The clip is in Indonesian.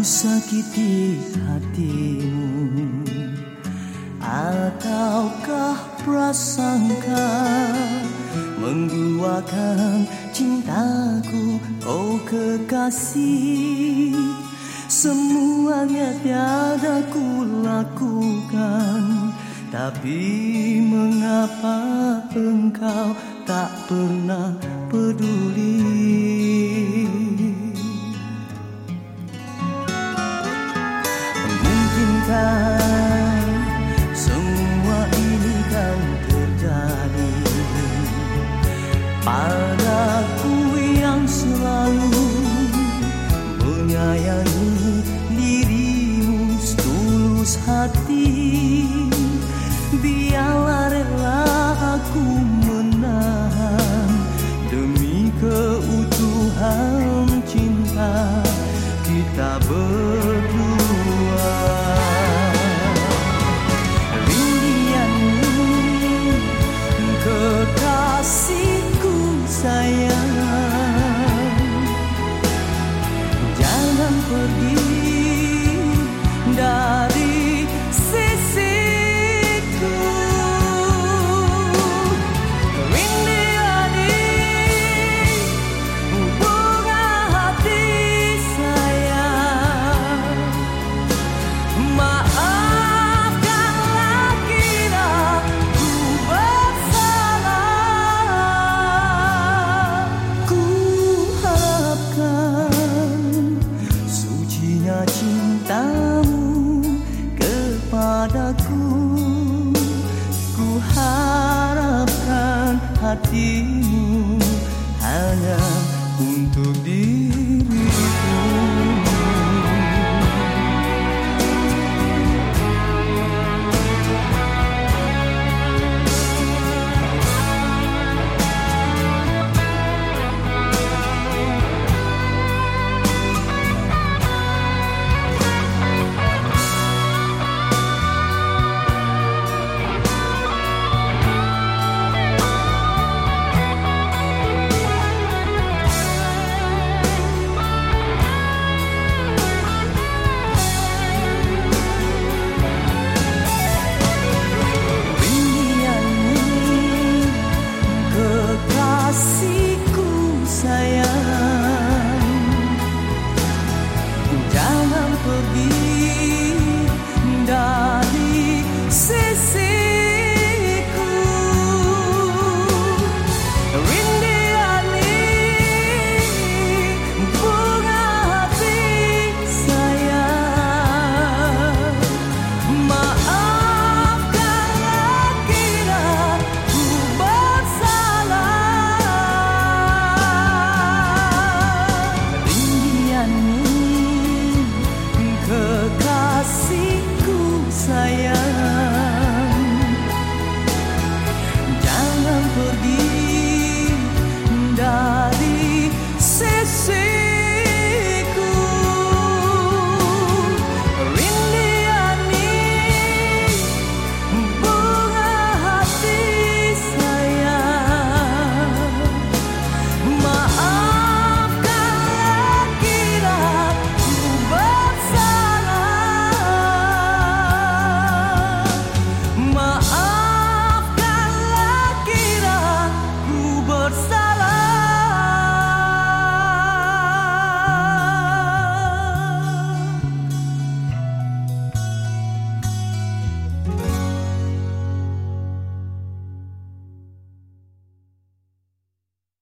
sakiti hatimu, ataukah prasangka mengguakan cintaku, oh kekasih. Semuanya tiada ku lakukan, tapi mengapa engkau tak pernah peduli? Mungkinkah semua ini kan terjadi padaku yang selalu menyayangi dirimu setulus hati. Biarlah rela aku menahan demi keutuhan cinta kita berdua. Rindianmu kekasihku sayang, jangan pergi dari sisiku. Rindiani bunga hati sayang, maafkanlah kira ku bersalah. Ku harapkan sucinya cintamu kepadaku, ku harapkan hati